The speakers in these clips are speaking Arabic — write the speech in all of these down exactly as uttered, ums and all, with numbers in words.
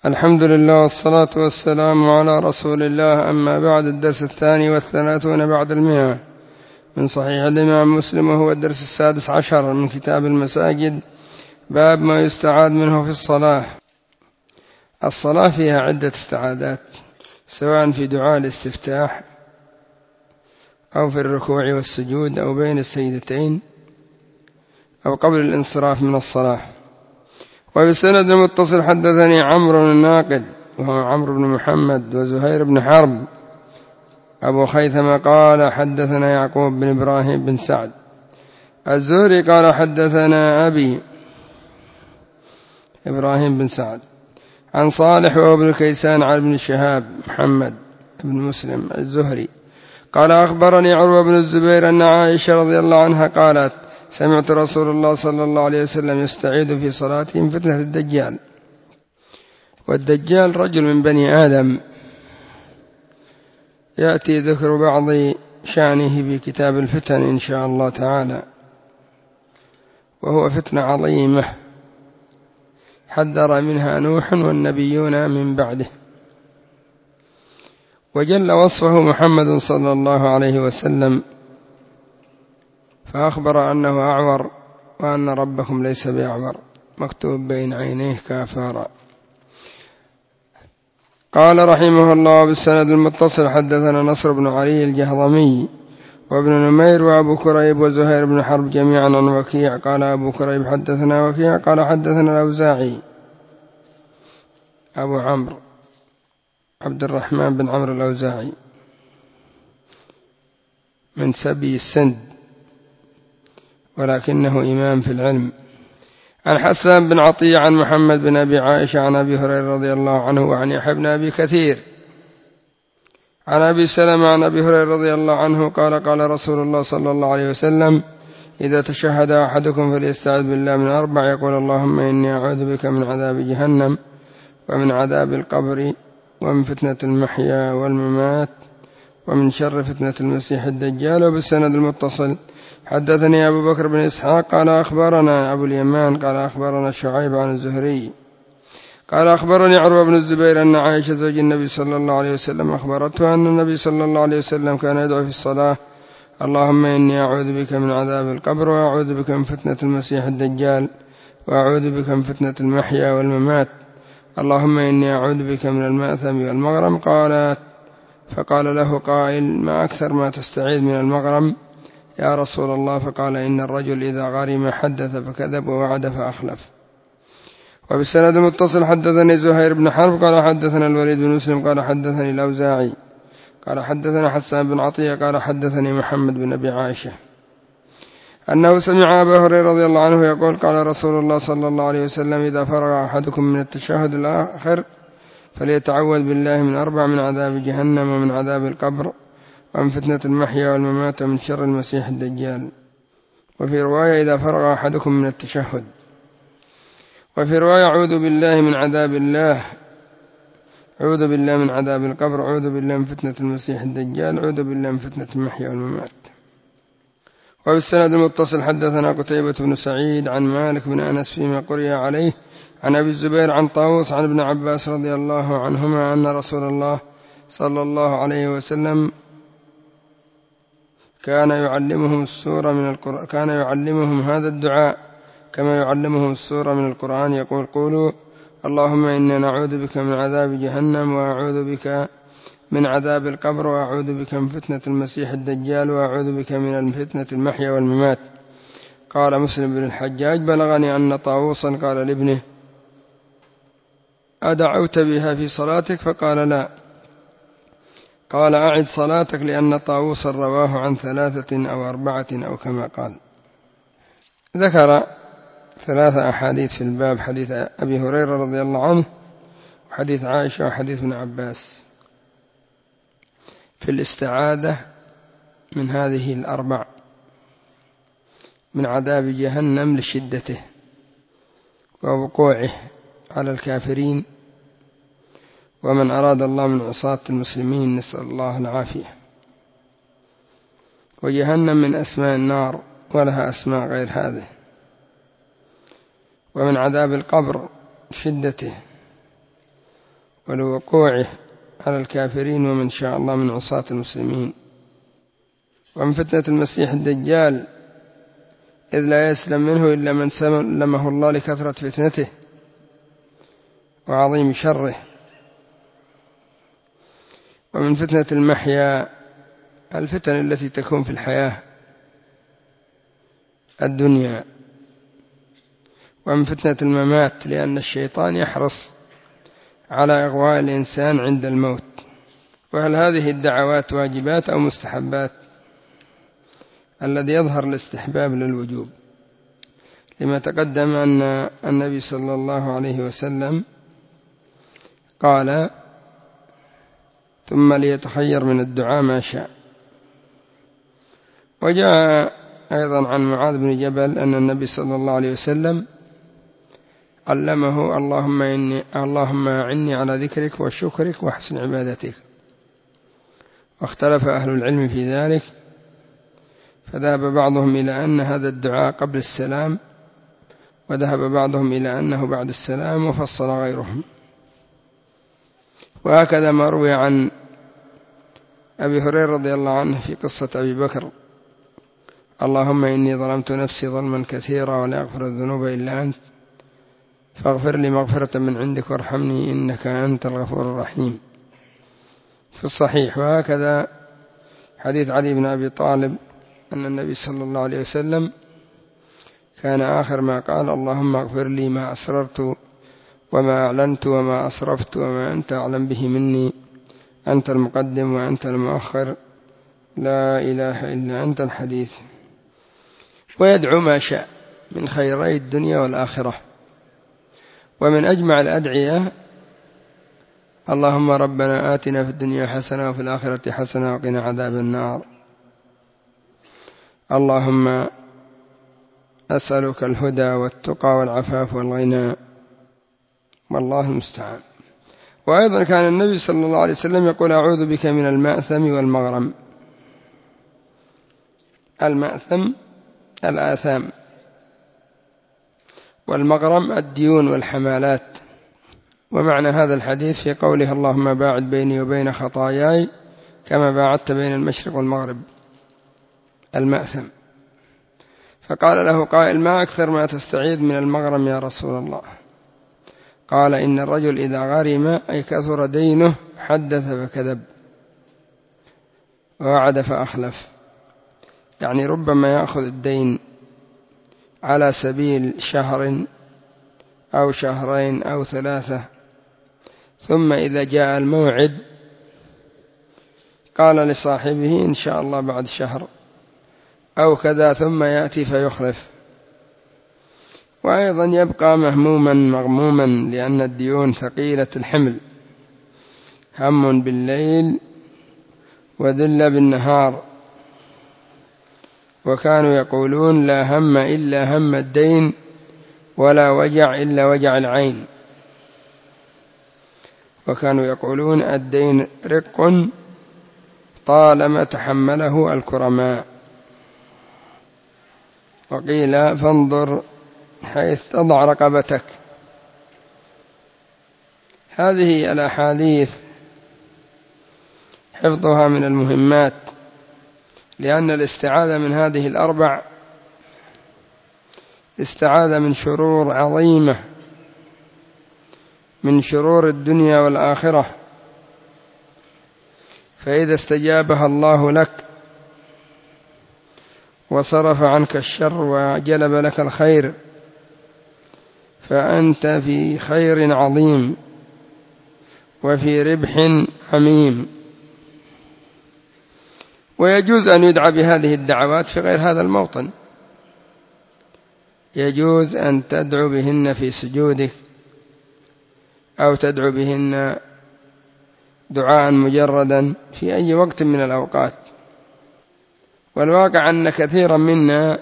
الحمد لله والصلاة والسلام على رسول الله. أما بعد، الدرس الثاني والثلاثون بعد المئة من صحيح الإمام مسلم، وهو الدرس السادس عشر من كتاب المساجد، باب ما يستعاذ منه في الصلاة. الصلاة فيها عدة استعاذات، سواء في دعاء الاستفتاح أو في الركوع والسجود أو بين السجدتين أو قبل الانصراف من الصلاة. وبسند المتصل حدثني عمرو بن الناقد وهو عمرو بن محمد وزهير بن حرب أبو خيثمة قال حدثنا يعقوب بن إبراهيم بن سعد الزهري قال حدثنا أبي إبراهيم بن سعد عن صالح وهو ابن كيسان عن ابن شهاب محمد بن مسلم الزهري قال أخبرني عروة بن الزبير أن عائشة رضي الله عنها قالت سمعت رسول الله صلى الله عليه وسلم يستعيذ في صلاته من فتنة الدجال. والدجال رجل من بني آدم، يأتي ذكر بعض شأنه في كتاب الفتن إن شاء الله تعالى، وهو فتنة عظيمة حذر منها نوح والنبيون من بعده، وجل وصفه محمد صلى الله عليه وسلم فأخبر أنه أعور وأن ربكم ليس بأعور مكتوب بين عينيه كافارا. قال رحمه الله بالسند المتصل حدثنا نصر بن علي الجهضمي وابن نمير وأبو كريب وزهير بن حرب جميعا عن وكيع قال أبو كريب حدثنا وكيع قال حدثنا الأوزاعي أبو عمرو عبد الرحمن بن عمرو الأوزاعي من سبي السند ولكنه إمام في العلم، عن حسان بن عطية عن محمد بن أبي عائشة عن أبي هريرة رضي الله عنه وعن يحيى بن أبي كثير عن أبي سلمة عن أبي هريرة رضي الله عنه قال قال رسول الله صلى الله عليه وسلم إذا تشهد أحدكم فليستعذ بالله من أربع يقول اللهم إني أعوذ بك من عذاب جهنم ومن عذاب القبر ومن فتنة المحيا والممات ومن شر فتنة المسيح الدجال. وبالسند المتصل حدثني أبو بكر بن إسحاق قال أخبرنا أبو اليمان قال أخبرنا شعيب عن الزهري قال أخبرني عروة بن الزبير أن عائشة زوج النبي صلى الله عليه وسلم أخبرته أن النبي صلى الله عليه وسلم كان يدعو في الصلاة اللهم إني أعوذ بك من عذاب القبر وأعوذ بك من فتنة المسيح الدجال وأعوذ بك من فتنة المحيا والممات اللهم إني أعوذ بك من المأثم والمغرم. قالت فقال له قائل ما أكثر ما تستعيذ من المغرم يا رسول الله؟ فقال إن الرجل إذا غرم حدث فكذب ووعد فأخلف. وبالسند المتصل حدثني زهير بن حرب قال حدثنا الوليد بن مسلم قال حدثني الأوزاعي قال حدثنا حسان بن عطية قال حدثني محمد بن أبي عائشة أنه سمع أبا هريرة رضي الله عنه يقول قال رسول الله صلى الله عليه وسلم إذا فرغ أحدكم من التشهد الآخر فليتعوذ بالله من أربع من عذاب جهنم ومن عذاب القبر ومن فتنة المحيا والممات ومن شر المسيح الدجال. وفي رواية إذا فرغ أحدكم من التشهد. وفي رواية أعوذ بالله من عذاب الله أعوذ بالله من عذاب القبر أعوذ بالله من فتنة المسيح الدجال أعوذ بالله من فتنة المحيا والممات. وبالسند المتصل حدثنا قتيبة بن سعيد عن مالك بن أنس فيما قرئ عليه عن أبي الزبير عن طاووس عن ابن عباس رضي الله عنهما أن رسول الله صلى الله عليه وسلم كان يعلمهم السورة من القرآن كان يعلمهم هذا الدعاء كما يعلمهم السورة من القرآن يقول قولوا اللهم إنا نعوذ بك من عذاب جهنم وأعوذ بك من عذاب القبر وأعوذ بك من فتنة المسيح الدجال وأعوذ بك من فتنة المحيا والممات. قال مسلم بن الحجاج بلغني أن طاووسا قال لابنه أدعوت بها في صلاتك؟ فقال لا. قال أعد صلاتك لأن طاووسا رواه عن ثلاثة أو أربعة أو كما قال. ذكر ثلاثة أحاديث في الباب، حديث أبي هريرة رضي الله عنه وحديث عائشة وحديث ابن عباس في الاستعاذة من هذه الأربع: من عذاب جهنم لشدته ووقوعه على الكافرين ومن أراد الله من عصاة المسلمين نسأل الله العافية، وجهنم من أسماء النار ولها أسماء غير هذه، ومن عذاب القبر شدته ولوقوعه على الكافرين ومن شاء الله من عصاة المسلمين، ومن فتنة المسيح الدجال إذ لا يسلم منه إلا من سلمه الله لكثرة فتنته وعظيم شره، ومن فتنة المحيا الفتن التي تكون في الحياة الدنيا، ومن فتنة الممات لأن الشيطان يحرص على إغواء الإنسان عند الموت. وهل هذه الدعوات واجبات أو مستحبات؟ الذي يظهر الاستحباب للوجوب، لما تقدم أن النبي صلى الله عليه وسلم قال: ثم ليتخير من الدعاء ما شاء. وجاء أيضا عن معاذ بن جبل أن النبي صلى الله عليه وسلم علمه: اللهم إني اللهم أعني على ذكرك وشكرك وحسن عبادتك. واختلف أهل العلم في ذلك، فذهب بعضهم إلى أن هذا الدعاء قبل السلام، وذهب بعضهم إلى أنه بعد السلام، وفصل غيرهم. وهكذا ما روي عن أبي هريرة رضي الله عنه في قصة أبي بكر: اللهم إني ظلمت نفسي ظلما كثيرا ولا أغفر الذنوب إلا أنت فاغفر لي مغفرة من عندك وارحمني إنك أنت الغفور الرحيم، في الصحيح. وهكذا حديث علي بن أبي طالب أن النبي صلى الله عليه وسلم كان آخر ما قال: اللهم اغفر لي ما أسررت وما أعلنت وما أسرفت وما أنت أعلم به مني، أنت المقدم وأنت المؤخر، لا إله إلا أنت الحديث. ويدعو ما شاء من خيري الدنيا والآخرة. ومن أجمع الأدعية: اللهم ربنا آتنا في الدنيا حسنة وفي الآخرة حسنة وقنا عذاب النار. اللهم أسألك الهدى والتقى والعفاف والغنى، والله المستعان. وأيضا كان النبي صلى الله عليه وسلم يقول: أعوذ بك من المأثم والمغرم. المأثم الآثام، والمغرم الديون والحمالات. ومعنى هذا الحديث في قوله: اللهم باعد بيني وبين خطاياي كما باعدت بين المشرق والمغرب، المأثم. فقال له قائل: ما أكثر ما تستعيذ من المغرم يا رسول الله؟ قال: إن الرجل إذا غرم أي كثر دينه حدث فكذب ووعد فأخلف، يعني ربما يأخذ الدين على سبيل شهر أو شهرين أو ثلاثة، ثم إذا جاء الموعد قال لصاحبه إن شاء الله بعد شهر أو كذا، ثم يأتي فيخلف. وأيضا يبقى مهموما مغموما، لأن الديون ثقيلة الحمل، هم بالليل وذل بالنهار. وكانوا يقولون: لا هم إلا هم الدين ولا وجع إلا وجع العين. وكانوا يقولون: الدين رق طالما تحمله الكرماء. وقيل: فانظر حيث تضع رقبتك. هذه الأحاديث حفظها من المهمات، لأن الاستعاذة من هذه الأربع استعاذة من شرور عظيمة، من شرور الدنيا والآخرة. فإذا استجابها الله لك وصرف عنك الشر وجلب لك الخير فأنت في خير عظيم وفي ربح عميم. ويجوز أن يدعى بهذه الدعوات في غير هذا الموطن، يجوز أن تدعو بهن في سجودك، أو تدعو بهن دعاء مجردا في أي وقت من الأوقات. والواقع أن كثيرا منا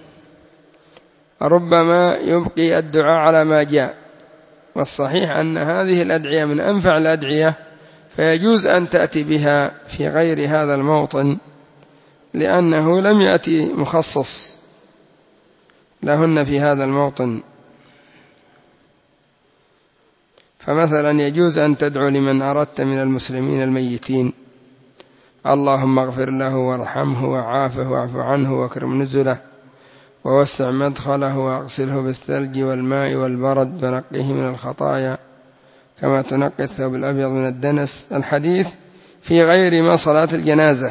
ربما يبقي الدعاء على ما جاء، والصحيح أن هذه الأدعية من أنفع الأدعية، فيجوز أن تأتي بها في غير هذا الموطن، لأنه لم يأتي مخصص لهن في هذا الموطن. فمثلا يجوز أن تدعو لمن أردت من المسلمين الميتين: اللهم اغفر له وارحمه وعافه واعف عنه واكرم نزله ووسع مدخله واغسله بالثلج والماء والبرد ونقه من الخطايا كما تنقي الثوب الأبيض من الدنس. الحديث في غير ما صلاة الجنازة.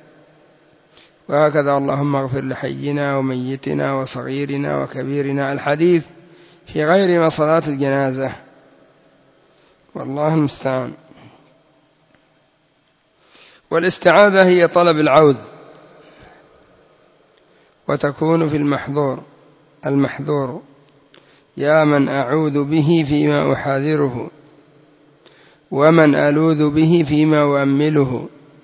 وهكذا اللهم اغفر لحينا وميتنا وصغيرنا وكبيرنا، الحديث في غير ما صلاة الجنازة، والله المستعان. والاستعاذة هي طلب العوذ، وتكون في المحظور المحذور: يا من أعوذ به فيما أحاذره، ومن ألوذ به فيما أؤمله،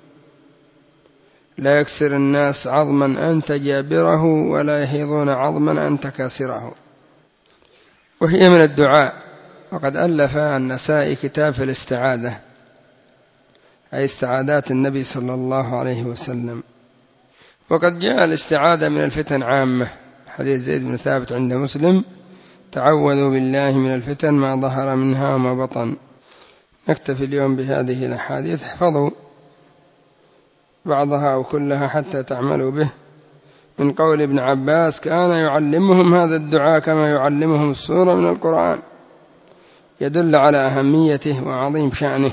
لا يكسر الناس عظما أنت جابره، ولا يحيضون عظما أنت كاسره. وهي من الدعاء. وقد ألف النسائي كتاب في الاستعاذة، أي استعاذات النبي صلى الله عليه وسلم. وقد جاء الاستعاذة من الفتن عامة، حديث زيد بن ثابت عند مسلم: تعوذوا بالله من الفتن ما ظهر منها وما بطن. نكتفي اليوم بهذه الأحاديث، احفظوا بعضها أو كلها حتى تعملوا به. من قول ابن عباس: كان يعلمهم هذا الدعاء كما يعلمهم السورة من القرآن، يدل على أهميته وعظيم شأنه،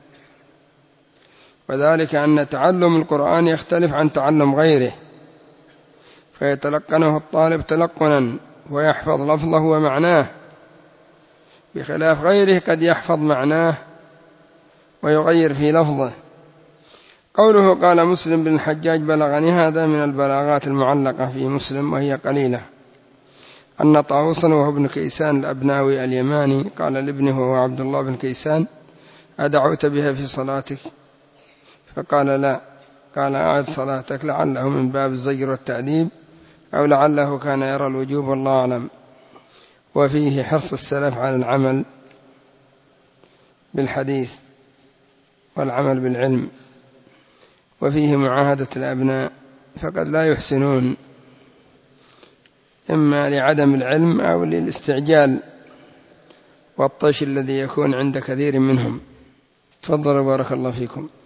وذلك أن تعلم القرآن يختلف عن تعلم غيره، فيتلقنه الطالب تلقنا ويحفظ لفظه ومعناه، بخلاف غيره قد يحفظ معناه ويغير في لفظه. قوله قال مسلم بن الحجاج: بلغني هذا من البلاغات المعلقة في مسلم وهي قليلة، أن طاووسا وهو ابن كيسان الأبناوي اليماني قال لابنه وهو عبد الله بن كيسان: أدعوت بها في صلاتك؟ فقال: لا. قال: أعد صلاتك، لعله من باب الزجر والتأديب، أو لعله كان يرى الوجوب، والله أعلم. وفيه حرص السلف على العمل بالحديث والعمل بالعلم، وفيه معاهدة الأبناء، فقد لا يحسنون، إما لعدم العلم أو للاستعجال والطش الذي يكون عند كثير منهم. تفضلوا بارك الله فيكم.